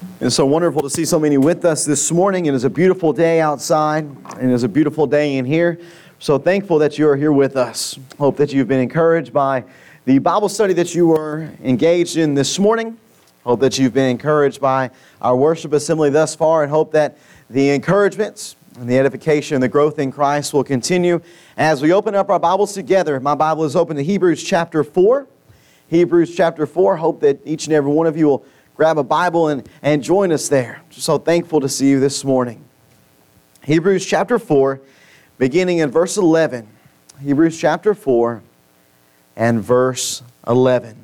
It's so wonderful to see so many with us this morning. It is a beautiful day outside, and it is a beautiful day in here. So thankful that you are here with us. Hope that you've been encouraged by the Bible study that you were engaged in this morning. Hope that you've been encouraged by our worship assembly thus far, and hope that the encouragements and the edification and the growth in Christ will continue as we open up our Bibles together. My Bible is open to Hebrews chapter 4. Hebrews chapter 4. Hope that each and every one of you will grab a Bible and join us there. So thankful to see you this morning. Hebrews chapter 4, beginning in verse 11. Hebrews chapter 4 and verse 11.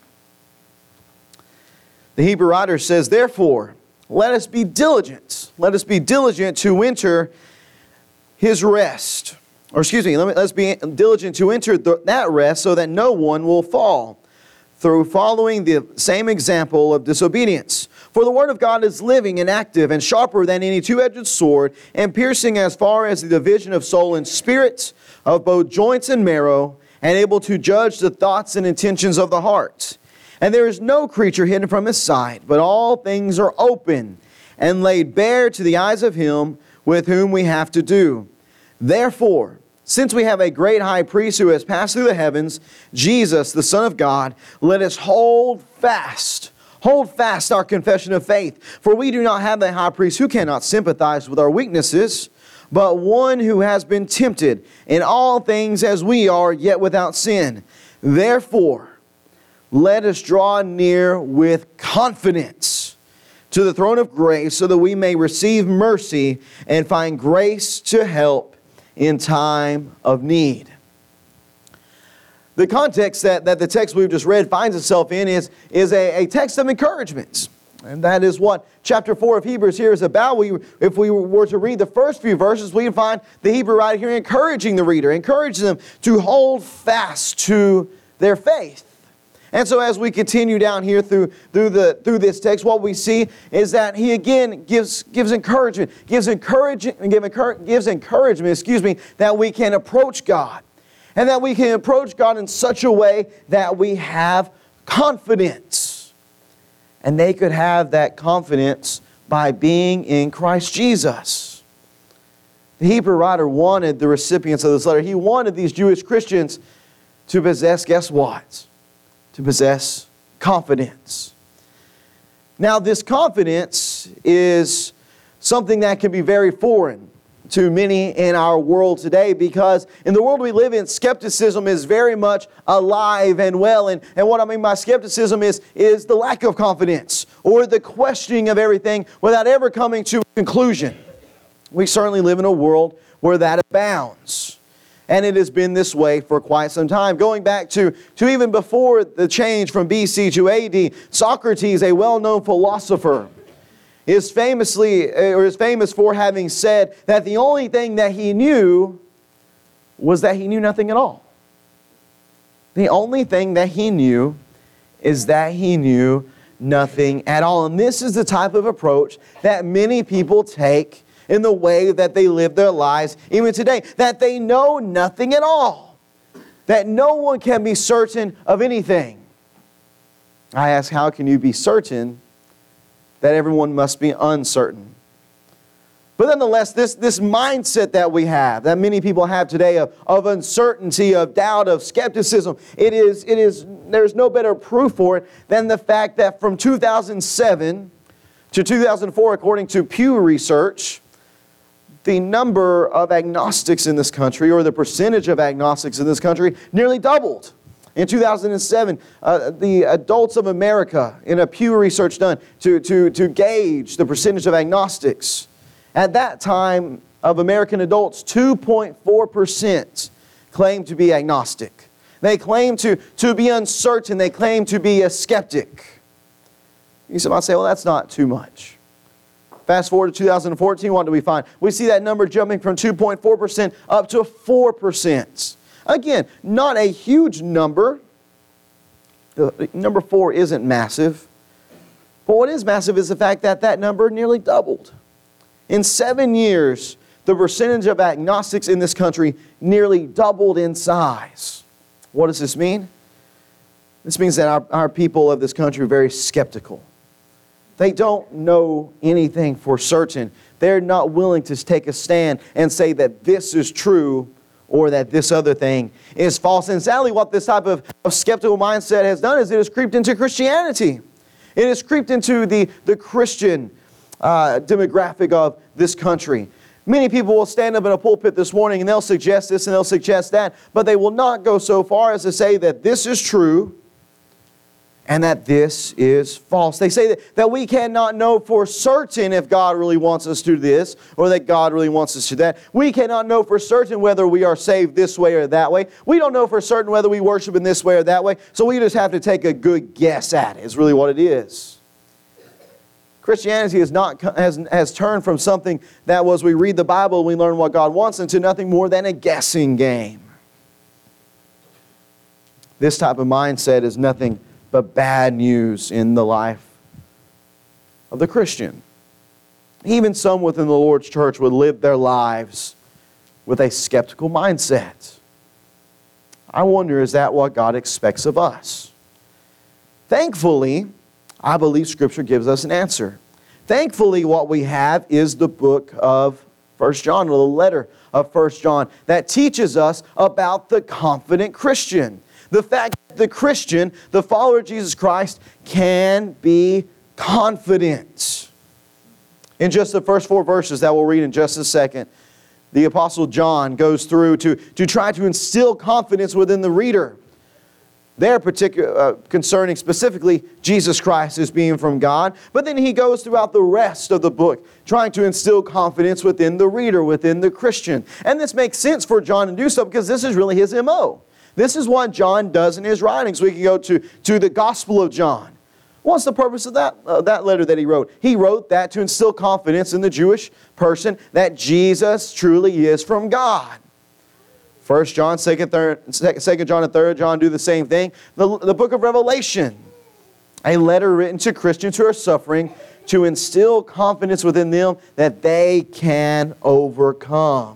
The Hebrew writer says, "Therefore, let us be diligent. Let us be diligent to enter His rest." Let's be diligent to enter that rest so that no one will fall through following the same example of disobedience. For the Word of God is living and active and sharper than any two-edged sword, and piercing as far as the division of soul and spirit, of both joints and marrow, and able to judge the thoughts and intentions of the heart. And there is no creature hidden from His sight, but all things are open and laid bare to the eyes of Him with whom we have to do. Therefore, since we have a great high priest who has passed through the heavens, Jesus, the Son of God, let us hold fast our confession of faith. For we do not have a high priest who cannot sympathize with our weaknesses, but one who has been tempted in all things as we are, yet without sin. Therefore, let us draw near with confidence to the throne of grace, so that we may receive mercy and find grace to help in time of need. The context that the text we've just read finds itself in is a text of encouragement. And that is what chapter 4 of Hebrews here is about. If we were to read the first few verses, we would find the Hebrew writer here encouraging the reader, encouraging them to hold fast to their faith. And so as we continue down here through this text, what we see is that he again gives encouragement, that we can approach God. And that we can approach God in such a way that we have confidence. And they could have that confidence by being in Christ Jesus. The Hebrew writer wanted the recipients of this letter, he wanted these Jewish Christians to possess, guess what? To possess confidence. Now, this confidence is something that can be very foreign to many in our world today, because in the world we live in, skepticism is very much alive and well. And what I mean by skepticism is the lack of confidence or the questioning of everything without ever coming to a conclusion. We certainly live in a world where that abounds. And it has been this way for quite some time. Going back to even before the change from BC to AD, Socrates, a well-known philosopher, is famous for having said that the only thing that he knew was that he knew nothing at all. The only thing that he knew is that he knew nothing at all. And this is the type of approach that many people take in the way that they live their lives even today. That they know nothing at all. That no one can be certain of anything. I ask, how can you be certain that everyone must be uncertain? But nonetheless, this mindset that we have, that many people have today of uncertainty, of doubt, of skepticism, there's no better proof for it than the fact that from 2007 to 2004, according to Pew Research, the number of agnostics in this country, or the percentage of agnostics in this country, nearly doubled. In 2007, the adults of America, in a Pew Research done to gauge the percentage of agnostics, at that time of American adults, 2.4% claimed to be agnostic. They claim to be uncertain. They claim to be a skeptic. You might say, well, that's not too much. Fast forward to 2014, what do we find? We see that number jumping from 2.4% up to 4%. Again, not a huge number. Number 4 isn't massive. But what is massive is the fact that that number nearly doubled. In 7 years, the percentage of agnostics in this country nearly doubled in size. What does this mean? This means that our people of this country are very skeptical. They don't know anything for certain. They're not willing to take a stand and say that this is true or that this other thing is false. And sadly, what this type of skeptical mindset has done is it has creeped into Christianity. It has creeped into the Christian demographic of this country. Many people will stand up in a pulpit this morning and they'll suggest this and they'll suggest that, but they will not go so far as to say that this is true and that this is false. They say that we cannot know for certain if God really wants us to do this or that God really wants us to do that. We cannot know for certain whether we are saved this way or that way. We don't know for certain whether we worship in this way or that way. So we just have to take a good guess at it, is really what it is. Christianity has turned from something that was we read the Bible and we learn what God wants into nothing more than a guessing game. This type of mindset is nothing but bad news in the life of the Christian. Even some within the Lord's church would live their lives with a skeptical mindset. I wonder, is that what God expects of us? Thankfully, I believe Scripture gives us an answer. Thankfully, what we have is the book of 1 John, or the letter of 1 John, that teaches us about the confident Christian. The fact that the Christian, the follower of Jesus Christ, can be confident. In just the first 4 verses that we'll read in just a second, the Apostle John goes through to try to instill confidence within the reader. They're concerning specifically Jesus Christ as being from God. But then he goes throughout the rest of the book trying to instill confidence within the reader, within the Christian. And this makes sense for John to do so because this is really his MO. This is what John does in his writings. We can go to the Gospel of John. What's the purpose of that letter that he wrote? He wrote that to instill confidence in the Jewish person that Jesus truly is from God. 1 John, 2 John, and 3 John do the same thing. The book of Revelation, a letter written to Christians who are suffering to instill confidence within them that they can overcome.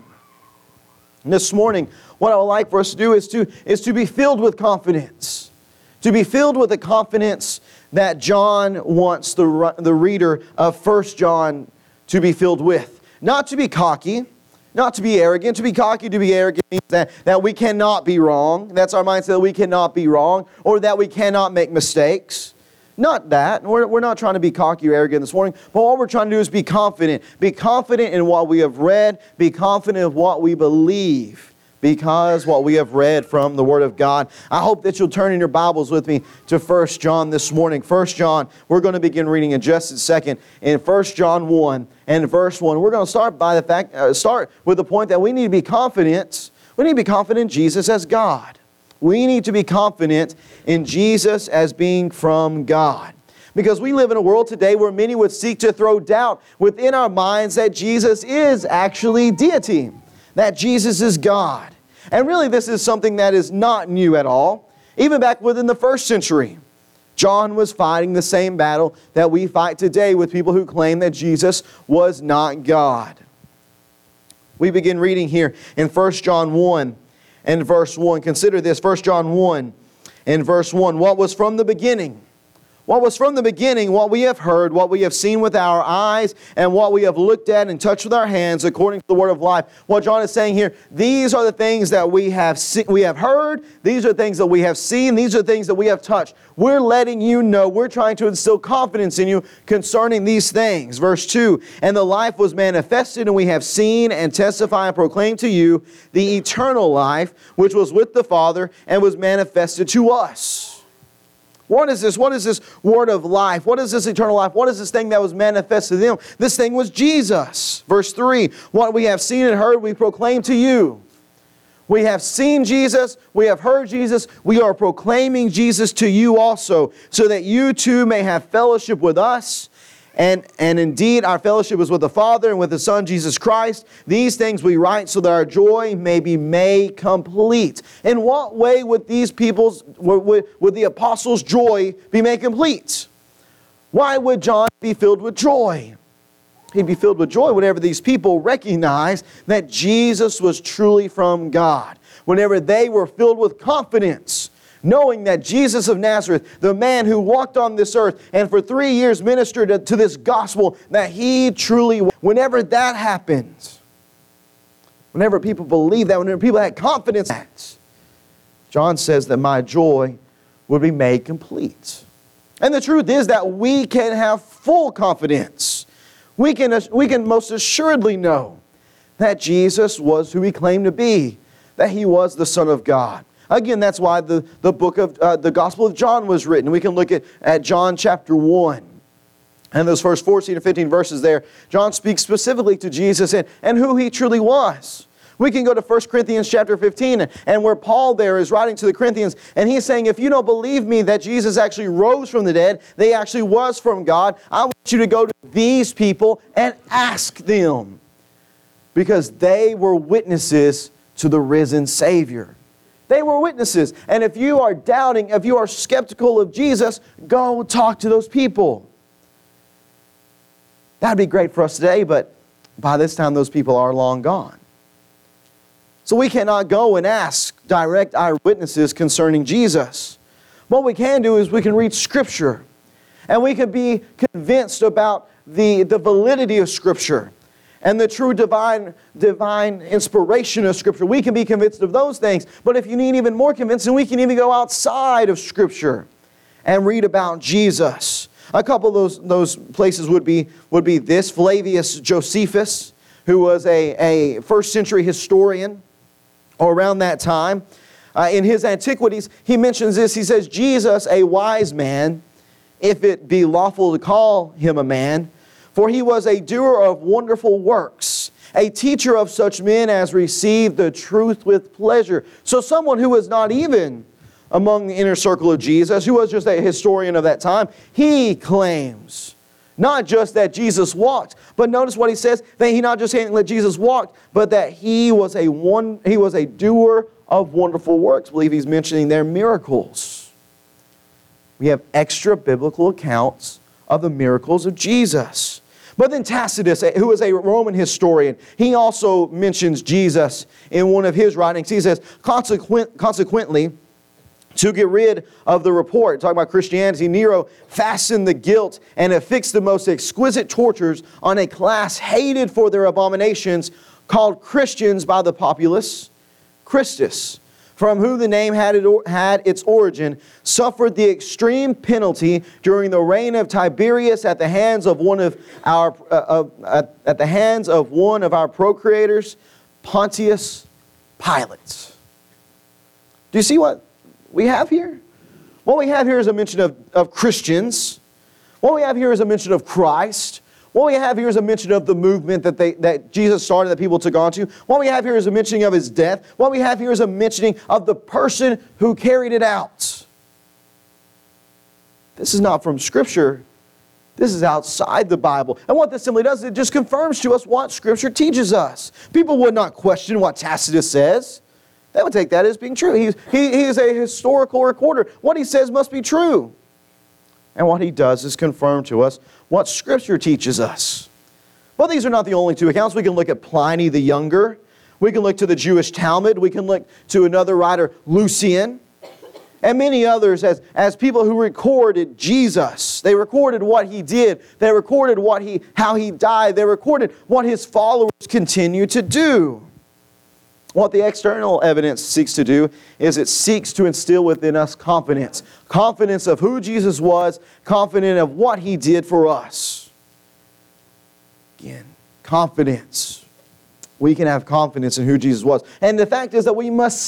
And this morning, what I would like for us to do is to be filled with confidence. To be filled with the confidence that John wants the reader of 1 John to be filled with. Not to be cocky, not to be arrogant. To be cocky, to be arrogant means that we cannot be wrong. That's our mindset, that we cannot be wrong, or that we cannot make mistakes. Not that. We're not trying to be cocky or arrogant this morning, but what we're trying to do is be confident. Be confident in what we have read. Be confident in what we believe, because what we have read from the Word of God. I hope that you'll turn in your Bibles with me to 1 John this morning. 1 John, we're going to begin reading in just a second. In 1 John 1 and verse 1, we're going to start with the point that we need to be confident. We need to be confident in Jesus as God. We need to be confident in Jesus as being from God. Because we live in a world today where many would seek to throw doubt within our minds that Jesus is actually deity, that Jesus is God. And really this is something that is not new at all. Even back within the first century, John was fighting the same battle that we fight today with people who claim that Jesus was not God. We begin reading here in 1 John 1 and verse 1. Consider this, 1 John 1 and verse 1. What was from the beginning? What was from the beginning, what we have heard, what we have seen with our eyes, and what we have looked at and touched with our hands, according to the word of life. What John is saying here, these are the things that we have heard, these are the things that we have seen, these are the things that we have touched. We're letting you know, we're trying to instill confidence in you concerning these things. Verse 2, and the life was manifested, and we have seen and testify and proclaim to you the eternal life, which was with the Father and was manifested to us. What is this? What is this word of life? What is this eternal life? What is this thing that was manifested to them? This thing was Jesus. Verse 3, what we have seen and heard, we proclaim to you. We have seen Jesus, we have heard Jesus, we are proclaiming Jesus to you also, so that you too may have fellowship with us. And indeed, our fellowship is with the Father and with the Son, Jesus Christ. These things we write so that our joy may be made complete. In what way would these people's, would the apostles' joy be made complete? Why would John be filled with joy? He'd be filled with joy whenever these people recognized that Jesus was truly from God. Whenever they were filled with confidence, knowing that Jesus of Nazareth, the man who walked on this earth and for 3 years ministered to this gospel, that He truly, whenever that happens, whenever people believe that, whenever people had confidence in that, John says that my joy would be made complete. And the truth is that we can have full confidence. We can most assuredly know that Jesus was who He claimed to be, that He was the Son of God. Again, that's why the book of the Gospel of John was written. We can look at John chapter 1. And those first 14 to 15 verses there, John speaks specifically to Jesus and who He truly was. We can go to 1 Corinthians chapter 15, and where Paul there is writing to the Corinthians, and he's saying, if you don't believe me that Jesus actually rose from the dead, that He actually was from God, I want you to go to these people and ask them, because they were witnesses to the risen Savior. They were witnesses. And if you are doubting, if you are skeptical of Jesus, go talk to those people. That'd be great for us today, but by this time those people are long gone. So we cannot go and ask direct eyewitnesses concerning Jesus. What we can do is we can read Scripture. And we can be convinced about the validity of Scripture and the true divine inspiration of Scripture. We can be convinced of those things. But if you need even more convincing, we can even go outside of Scripture and read about Jesus. A couple of those places would be this. Flavius Josephus, who was a first century historian, or around that time. In his Antiquities, he mentions this. He says, Jesus, a wise man, if it be lawful to call him a man, for he was a doer of wonderful works, a teacher of such men as received the truth with pleasure. So someone who was not even among the inner circle of Jesus, who was just a historian of that time, he claims not just that Jesus walked, but notice what he says, that he not just saying that Jesus walked, but that he was a doer of wonderful works. I believe he's mentioning their miracles. We have extra biblical accounts of the miracles of Jesus. But then Tacitus, who is a Roman historian, he also mentions Jesus in one of his writings. He says, consequently, to get rid of the report, talking about Christianity, Nero fastened the guilt and affixed the most exquisite tortures on a class hated for their abominations, called Christians by the populace, Christus, from whom the name had its origin, suffered the extreme penalty during the reign of Tiberius at the hands of one of our procurators, Pontius Pilate. Do you see what we have here? What we have here is a mention of Christians. What we have here is a mention of Christ. What we have here is a mention of the movement that Jesus started, that people took on to. What we have here is a mentioning of His death. What we have here is a mentioning of the person who carried it out. This is not from Scripture. This is outside the Bible. And what this simply does, it just confirms to us what Scripture teaches us. People would not question what Tacitus says. They would take that as being true. He is a historical recorder. What he says must be true. And what he does is confirm to us what Scripture teaches us. But these are not the only two accounts. We can look at Pliny the Younger. We can look to the Jewish Talmud. We can look to another writer, Lucian. And many others as people who recorded Jesus. They recorded what He did. They recorded how He died. They recorded what His followers continue to do. What the external evidence seeks to do is it seeks to instill within us confidence. Confidence of who Jesus was, confident of what He did for us. Again, confidence. We can have confidence in who Jesus was. And the fact is that we must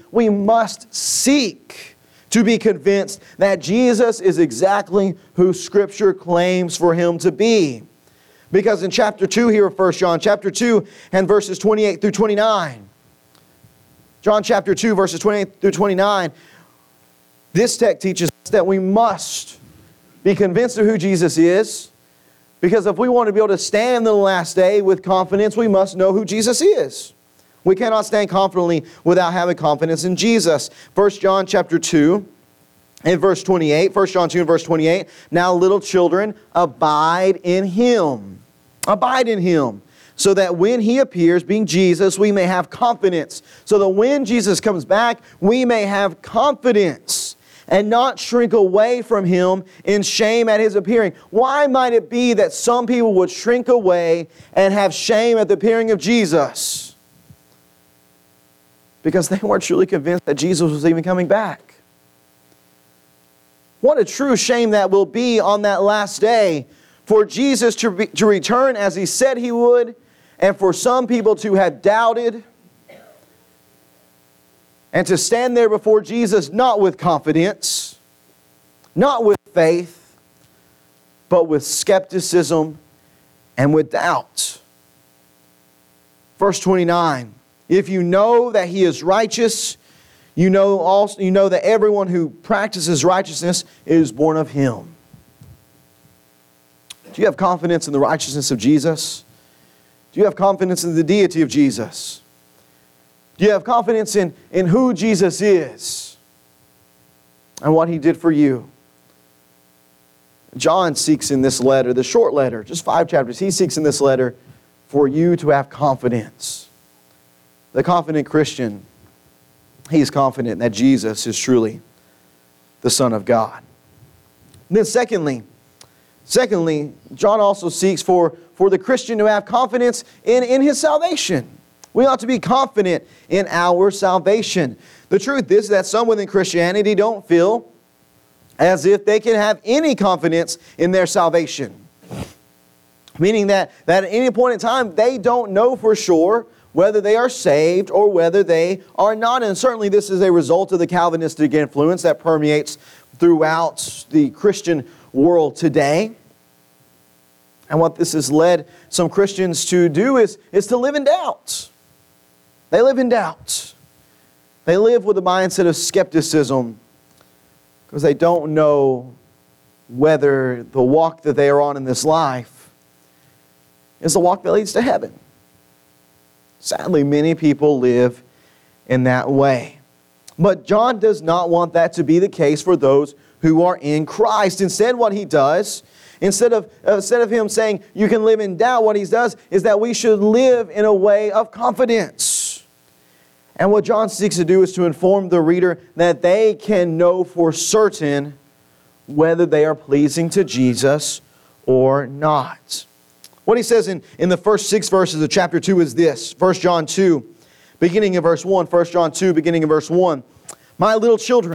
seek to be convinced that Jesus is exactly who Scripture claims for Him to be. Because in chapter 2 here of 1 John, chapter 2 and verses 28 through 29, John chapter 2, verses 28 through 29, this text teaches us that we must be convinced of who Jesus is, because if we want to be able to stand in the last day with confidence, we must know who Jesus is. We cannot stand confidently without having confidence in Jesus. 1 John chapter 2 and verse 28, 1 John 2 and verse 28, now little children, abide in Him. Abide in Him. so that when He appears, being Jesus, we may have confidence. So that when Jesus comes back, we may have confidence and not shrink away from Him in shame at His appearing. Why might it be that some people would shrink away and have shame at the appearing of Jesus? Because they weren't truly convinced that Jesus was even coming back. What a true shame that will be on that last day for Jesus to return as He said He would, and for some people to have doubted and to stand there before Jesus not with confidence, not with faith, but with skepticism and with doubt. Verse 29, if you know that He is righteous, you know that everyone who practices righteousness is born of Him. Do you have confidence in the righteousness of Jesus? Do you have confidence in the deity of Jesus? Do you have confidence in who Jesus is and what He did for you? John seeks in this letter, the short letter, just 5 chapters, he seeks in this letter for you to have confidence. The confident Christian, he is confident that Jesus is truly the Son of God. And then secondly, John also seeks for the Christian to have confidence in his salvation. We ought to be confident in our salvation. The truth is that some within Christianity don't feel as if they can have any confidence in their salvation. Meaning that at any point in time, they don't know for sure whether they are saved or whether they are not. And certainly this is a result of the Calvinistic influence that permeates throughout the Christian world today. And what this has led some Christians to do is to live in doubt. They live in doubt. They live with a mindset of skepticism because they don't know whether the walk that they are on in this life is the walk that leads to heaven. Sadly, many people live in that way. But John does not want that to be the case for those who are in Christ. Instead, what he does, instead of him saying you can live in doubt, what he does is that we should live in a way of confidence. And what John seeks to do is to inform the reader that they can know for certain whether they are pleasing to Jesus or not. What he says in the first 6 verses of chapter 2 is this. 1 John 2, beginning in verse 1. 1 John 2, beginning in verse 1. My little children,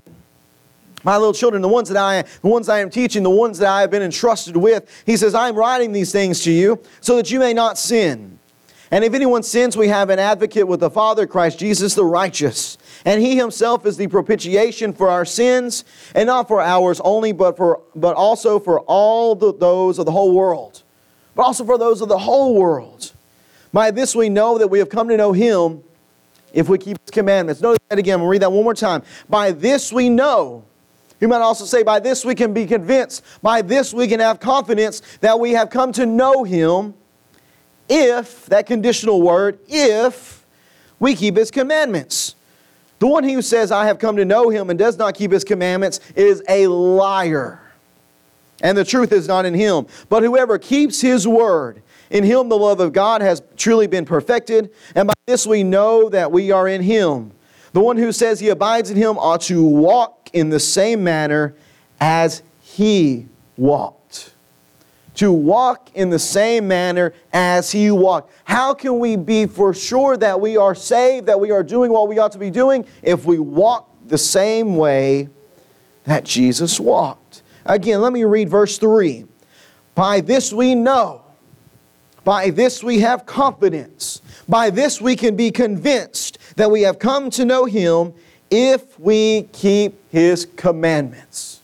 the ones that I am teaching, the ones that I have been entrusted with, he says, I am writing these things to you so that you may not sin. And if anyone sins, we have an advocate with the Father, Christ Jesus the righteous. And He Himself is the propitiation for our sins, and not for ours only, but also for all those of the whole world. But also for those of the whole world. By this we know that we have come to know Him if we keep His commandments. Notice that again. We'll read that one more time. By this we know. You might also say, by this we can be convinced. By this we can have confidence that we have come to know Him if, that conditional word, if we keep His commandments. The one who says, I have come to know Him and does not keep His commandments is a liar. And the truth is not in him. But whoever keeps His word, in him the love of God has truly been perfected. And by this we know that we are in Him. The one who says he abides in Him ought to walk in the same manner as He walked. To walk in the same manner as He walked. How can we be for sure that we are saved, that we are doing what we ought to be doing, if we walk the same way that Jesus walked? Again, let me read verse 3. By this we know. By this we have confidence. By this we can be convinced that we have come to know Him if we keep His commandments.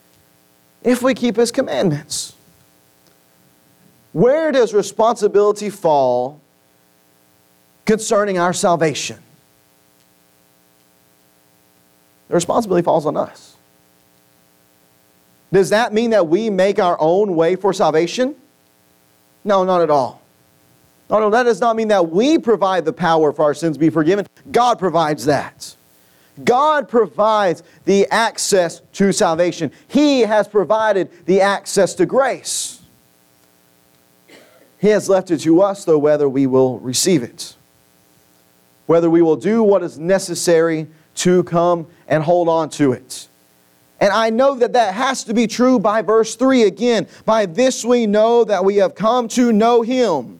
If we keep His commandments. Where does responsibility fall concerning our salvation? The responsibility falls on us. Does that mean that we make our own way for salvation? No, not at all. No, that does not mean that we provide the power for our sins to be forgiven. God provides that. God provides the access to salvation. He has provided the access to grace. He has left it to us, though, whether we will receive it, whether we will do what is necessary to come and hold on to it. And I know that that has to be true by verse 3 again. By this we know that we have come to know Him.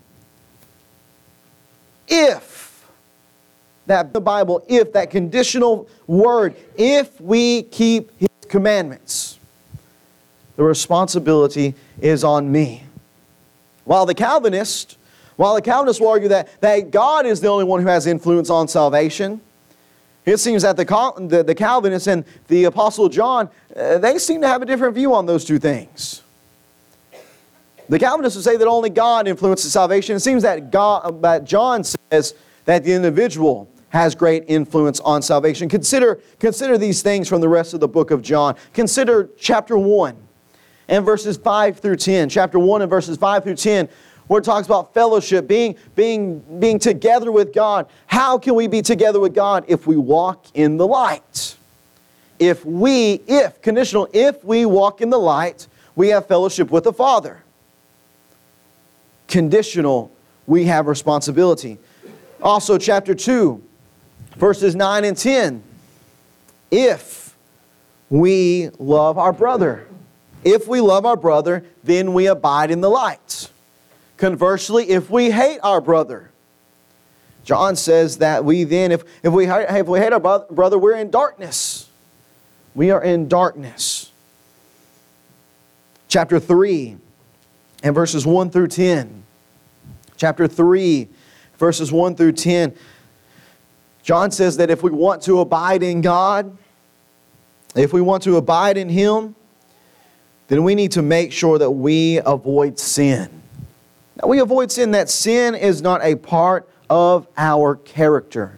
If, that the Bible, if, that conditional word, if we keep His commandments, the responsibility is on me. While the Calvinists will argue that God is the only one who has influence on salvation, it seems that the Calvinists and the Apostle John, they seem to have a different view on those two things. The Calvinists would say that only God influences salvation. It seems that John says that the individual has great influence on salvation. Consider these things from the rest of the book of John. Consider chapter 1 and verses 5 through 10. Chapter 1 and verses 5 through 10, where it talks about fellowship, being together with God. How can we be together with God? If we walk in the light. If we walk in the light, we have fellowship with the Father. Conditional, we have responsibility. Also, chapter 2, verses 9 and 10. If we love our brother. If we love our brother, then we abide in the light. Conversely, if we hate our brother, John says that we then, if we hate our brother, we're in darkness. We are in darkness. Chapter 3 and verses 1 through 10. Chapter 3, verses 1 through 10. John says that if we want to abide in God, if we want to abide in Him, then we need to make sure that we avoid sin. Now, we avoid sin, that sin is not a part of our character.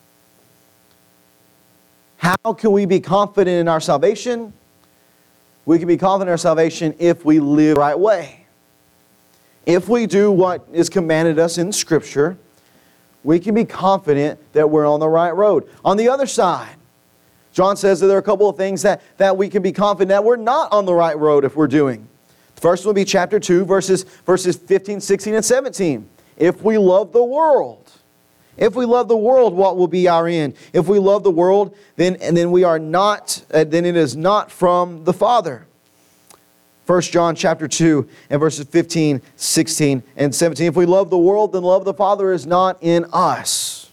How can we be confident in our salvation? We can be confident in our salvation if we live the right way. If we do what is commanded us in Scripture, we can be confident that we're on the right road. On the other side, John says that there are a couple of things that we can be confident that we're not on the right road if we're doing. The first will be chapter 2, verses 15, 16, and 17. If we love the world, what will be our end? If we love the world, then we are not. Then it is not from the Father. 1 John chapter 2 and verses 15, 16, and 17. If we love the world, then love of the Father is not in us.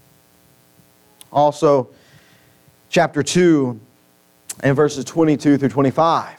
Also, chapter 2 and verses 22 through 25.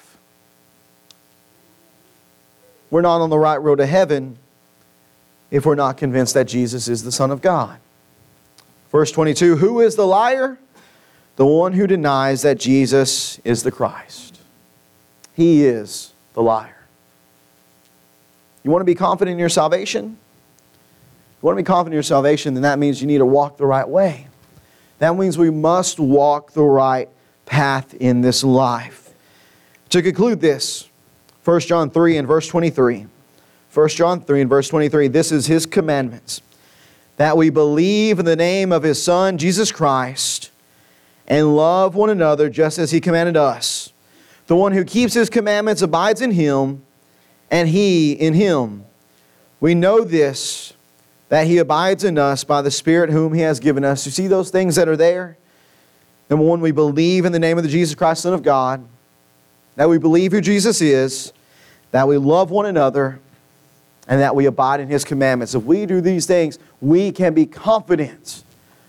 We're not on the right road to heaven if we're not convinced that Jesus is the Son of God. Verse 22, who is the liar? The one who denies that Jesus is the Christ. He is the liar. You want to be confident in your salvation? If you want to be confident in your salvation, then that means you need to walk the right way. That means we must walk the right path in this life. To conclude this, 1 John 3 and verse 23. 1 John 3 and verse 23, this is His commandments, that we believe in the name of His Son, Jesus Christ, and love one another just as He commanded us. The one who keeps His commandments abides in Him, and He in Him. We know this, that He abides in us by the Spirit whom He has given us. You see those things that are there? Number one, we believe in the name of the Jesus Christ, Son of God, that we believe who Jesus is, that we love one another, and that we abide in His commandments. If we do these things, we can be confident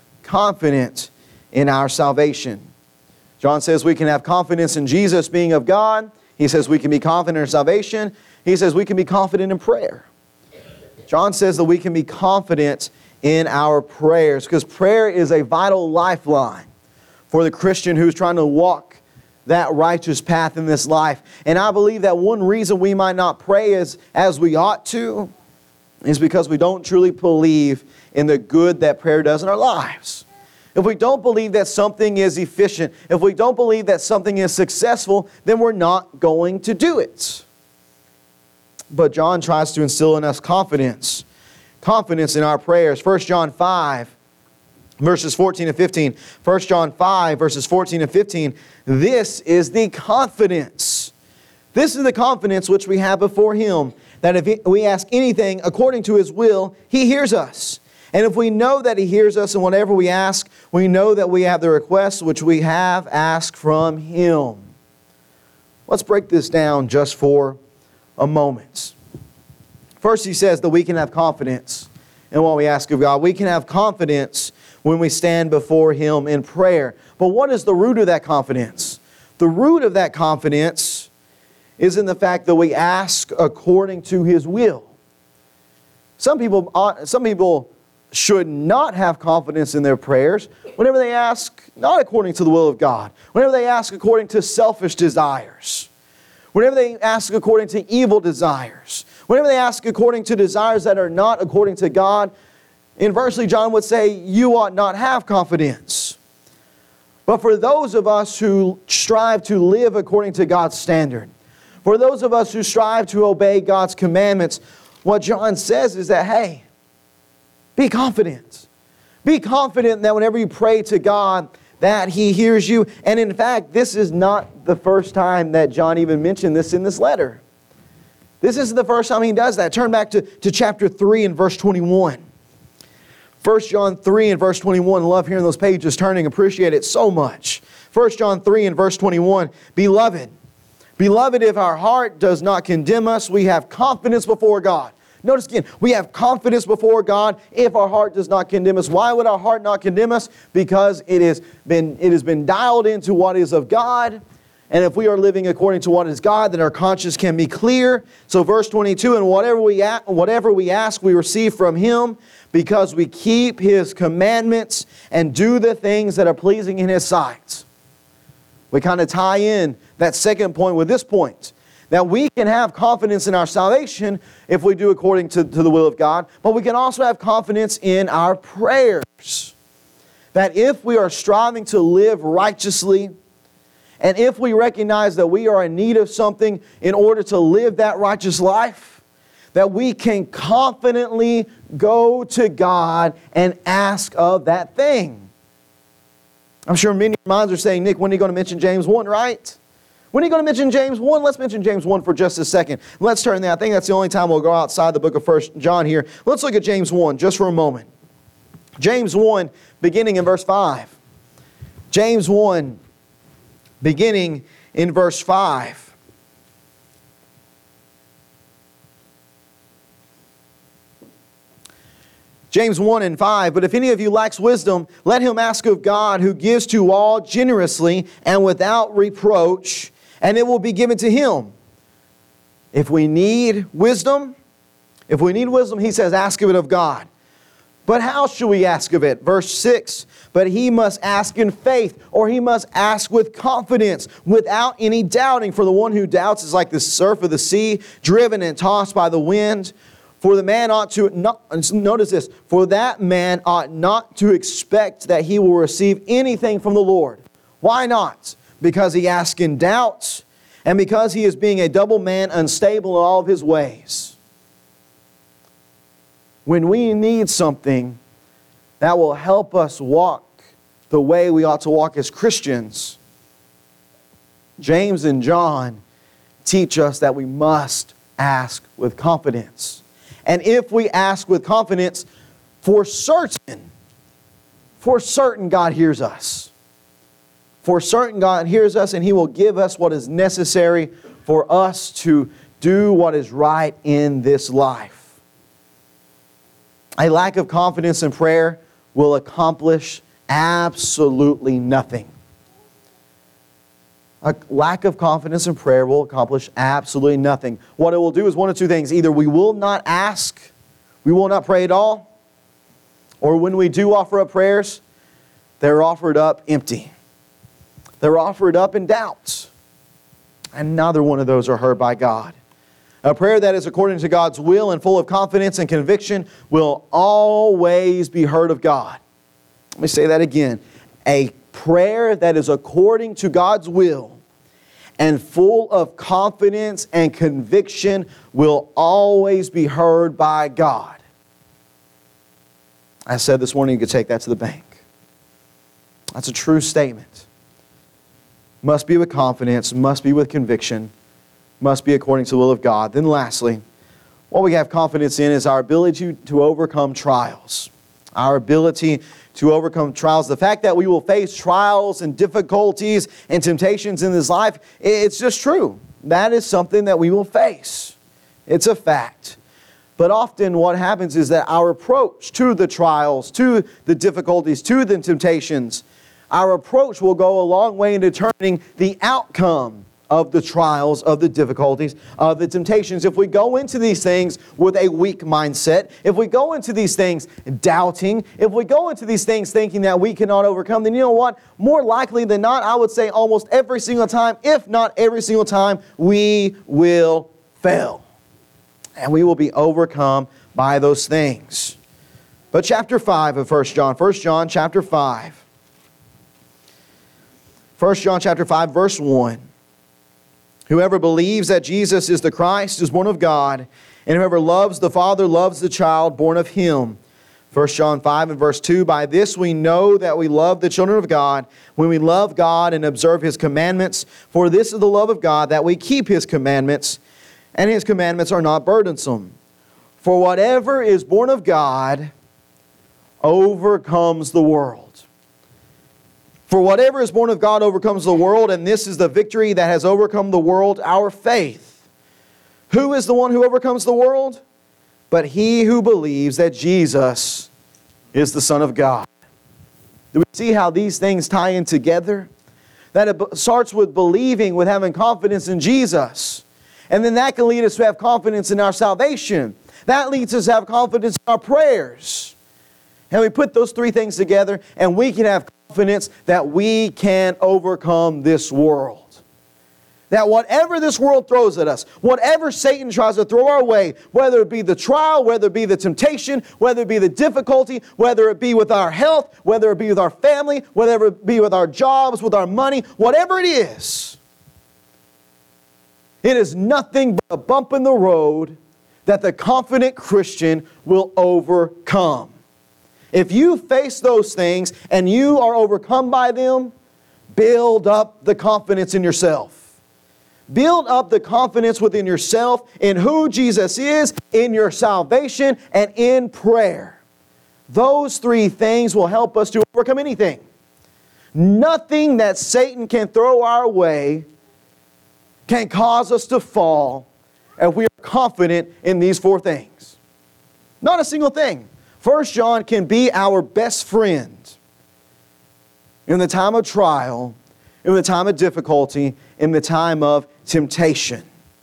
in our salvation. John says we can have confidence in Jesus being of God. He says we can be confident in our salvation. He says we can be confident in prayer. John says that we can be confident in our prayers, because prayer is a vital lifeline for the Christian who's trying to walk that righteous path in this life. And I believe that one reason we might not pray as we ought to is because we don't truly believe in the good that prayer does in our lives. If we don't believe that something is efficient, if we don't believe that something is successful, then we're not going to do it. But John tries to instill in us confidence in our prayers. 1 John 5, verses 14 and 15. 1 John 5, verses 14 and 15. This is the confidence. This is the confidence which we have before Him, that if we ask anything according to His will, He hears us. And if we know that He hears us in whatever we ask, we know that we have the requests which we have asked from Him. Let's break this down just for a moment. First, he says that we can have confidence in what we ask of God. We can have confidence when we stand before Him in prayer. But what is the root of that confidence? The root of that confidence is in the fact that we ask according to His will. Some people should not have confidence in their prayers whenever they ask not according to the will of God, whenever they ask according to selfish desires, whenever they ask according to evil desires, whenever they ask according to desires that are not according to God. Inversely, John would say, you ought not have confidence. But for those of us who strive to live according to God's standard, for those of us who strive to obey God's commandments, what John says is that, hey, be confident. Be confident that whenever you pray to God, that He hears you. And in fact, this is not the first time that John even mentioned this in this letter. This isn't the first time he does that. Turn back to chapter 3 and verse 21. 1 John 3 and verse 21. Love hearing those pages turning. Appreciate it so much. 1 John 3 and verse 21. Beloved, if our heart does not condemn us, we have confidence before God. Notice again, we have confidence before God if our heart does not condemn us. Why would our heart not condemn us? Because it has been dialed into what is of God. And if we are living according to what is God, then our conscience can be clear. So verse 22, and whatever we ask, we receive from Him, because we keep His commandments and do the things that are pleasing in His sight. We kind of tie in that second point with this point, that we can have confidence in our salvation if we do according to the will of God, but we can also have confidence in our prayers. That if we are striving to live righteously, and if we recognize that we are in need of something in order to live that righteous life, that we can confidently go to God and ask of that thing. I'm sure many of your minds are saying, Nick, when are you going to mention James 1, right? When are you going to mention James 1? Let's mention James 1 for just a second. Let's turn there. I think that's the only time we'll go outside the book of 1 John here. Let's look at James 1 just for a moment. James 1, beginning in verse 5. James 1, beginning in verse 5. James 1 and 5, but if any of you lacks wisdom, let him ask of God, who gives to all generously and without reproach, and it will be given to him. If we need wisdom, he says, ask of it of God. But how should we ask of it? Verse 6, but he must ask in faith, or he must ask with confidence, without any doubting. For the one who doubts is like the surf of the sea, driven and tossed by the wind. For the man ought to not, notice this, for that man ought not to expect that he will receive anything from the Lord. Why not? Because he asks in doubts, and because he is being a double man, unstable in all of his ways. When we need something that will help us walk the way we ought to walk as Christians, James and John teach us that we must ask with confidence. And if we ask with confidence, for certain God hears us. For certain God hears us, and He will give us what is necessary for us to do what is right in this life. A lack of confidence in prayer will accomplish absolutely nothing. A lack of confidence in prayer will accomplish absolutely nothing. What it will do is one of two things. Either we will not ask, we will not pray at all, or when we do offer up prayers, they're offered up empty. They're offered up in doubts. And neither one of those are heard by God. A prayer that is according to God's will and full of confidence and conviction will always be heard of God. Let me say that again. A prayer that is according to God's will and full of confidence and conviction will always be heard by God. I said this morning you could take that to the bank. That's a true statement. Must be with confidence, must be with conviction, must be according to the will of God. Then lastly, What we have confidence in is our ability to overcome trials. Our ability to overcome trials. The fact that we will face trials and difficulties and temptations in this life, it's just true. That is something that we will face. It's a fact. But often what happens is that our approach to the trials, to the difficulties, to the temptations, our approach will go a long way in determining the outcome of the trials, of the difficulties, of the temptations. If we go into these things with a weak mindset, if we go into these things doubting, if we go into these things thinking that we cannot overcome, then you know what? More likely than not, I would say almost every single time, if not every single time, we will fail. And we will be overcome by those things. But chapter 5 of 1 John chapter 5. 1 John chapter 5 verse 1. Whoever believes that Jesus is the Christ is born of God, and whoever loves the Father loves the child born of Him. 1 John 5 and verse 2, by this we know that we love the children of God, when we love God and observe His commandments. For this is the love of God, that we keep His commandments, and His commandments are not burdensome. For whatever is born of God overcomes the world. For whatever is born of God overcomes the world, and this is the victory that has overcome the world, our faith. Who is the one who overcomes the world? But he who believes that Jesus is the Son of God. Do we see how these things tie in together? That it starts with believing, with having confidence in Jesus. And then that can lead us to have confidence in our salvation. That leads us to have confidence in our prayers. And we put those three things together, and we can have confidence that we can overcome this world. That whatever this world throws at us, whatever Satan tries to throw our way, whether it be the trial, whether it be the temptation, whether it be the difficulty, whether it be with our health, whether it be with our family, whether it be with our jobs, with our money, whatever it is nothing but a bump in the road that the confident Christian will overcome. If you face those things and you are overcome by them, build up the confidence in yourself. Build up the confidence within yourself in who Jesus is, in your salvation, and in prayer. Those three things will help us to overcome anything. Nothing that Satan can throw our way can cause us to fall if we are confident in these four things. Not a single thing. 1 John can be our best friend in the time of trial, in the time of difficulty, in the time of temptation.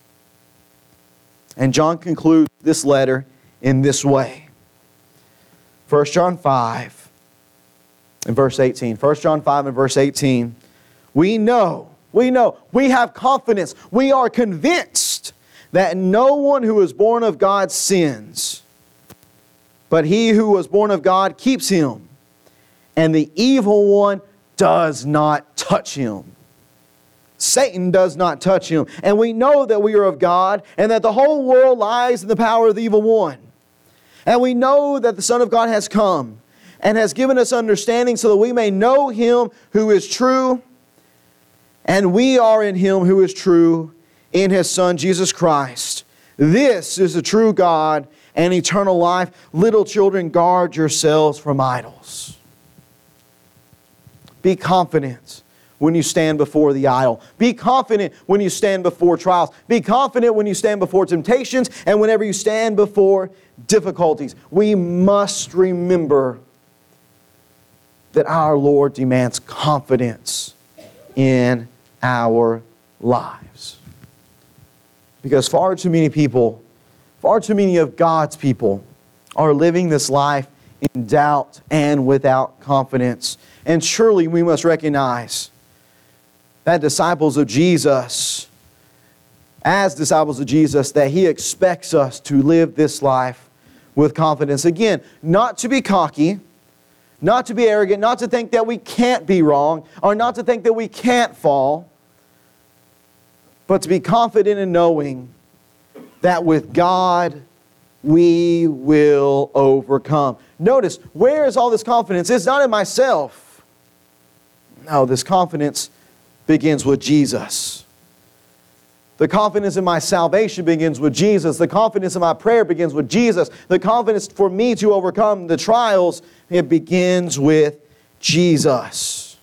And John concludes this letter in this way. 1 John 5 and verse 18. 1 John 5 and verse 18. We know, we have confidence, we are convinced that no one who is born of God sins. But he who was born of God keeps him, and the evil one does not touch him. Satan does not touch him. And we know that we are of God, and that the whole world lies in the power of the evil one. And we know that the Son of God has come, and has given us understanding so that we may know Him who is true, and we are in Him who is true, in His Son Jesus Christ. This is the true God and eternal life. Little children, guard yourselves from idols. Be confident when you stand before the idol. Be confident when you stand before trials. Be confident when you stand before temptations and whenever you stand before difficulties. We must remember that our Lord demands confidence in our lives. Because far too many people, far too many of God's people are living this life in doubt and without confidence. And surely we must recognize that disciples of Jesus, as disciples of Jesus, that He expects us to live this life with confidence. Again, not to be cocky, not to be arrogant, not to think that we can't be wrong, or not to think that we can't fall, but to be confident in knowing that with God we will overcome. Notice, where is all this confidence? It's not in myself. No, this confidence begins with Jesus. The confidence in my salvation begins with Jesus. The confidence in my prayer begins with Jesus. The confidence for me to overcome the trials, it begins with Jesus.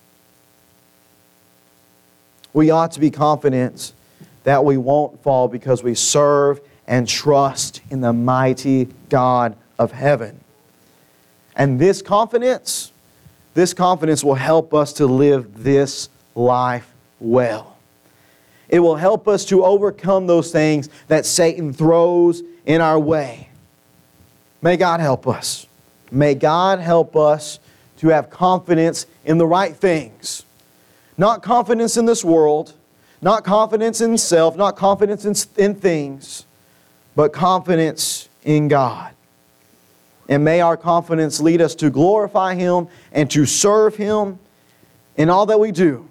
We ought to be confident that we won't fall because we serve and trust in the mighty God of heaven. And this confidence will help us to live this life well. It will help us to overcome those things that Satan throws in our way. May God help us. May God help us to have confidence in the right things. Not confidence in this world, not confidence in self, not confidence in things, but confidence in God. And may our confidence lead us to glorify Him and to serve Him in all that we do,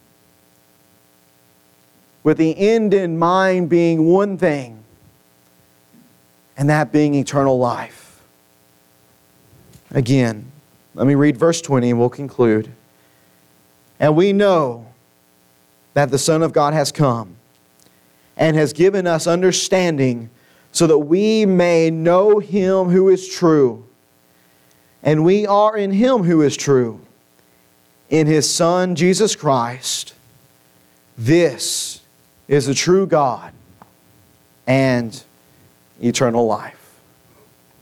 with the end in mind being one thing, and that being eternal life. Again, let me read verse 20 and we'll conclude. And we know that the Son of God has come and has given us understanding so that we may know Him who is true. And we are in Him who is true, in His Son, Jesus Christ. This is the true God and eternal life.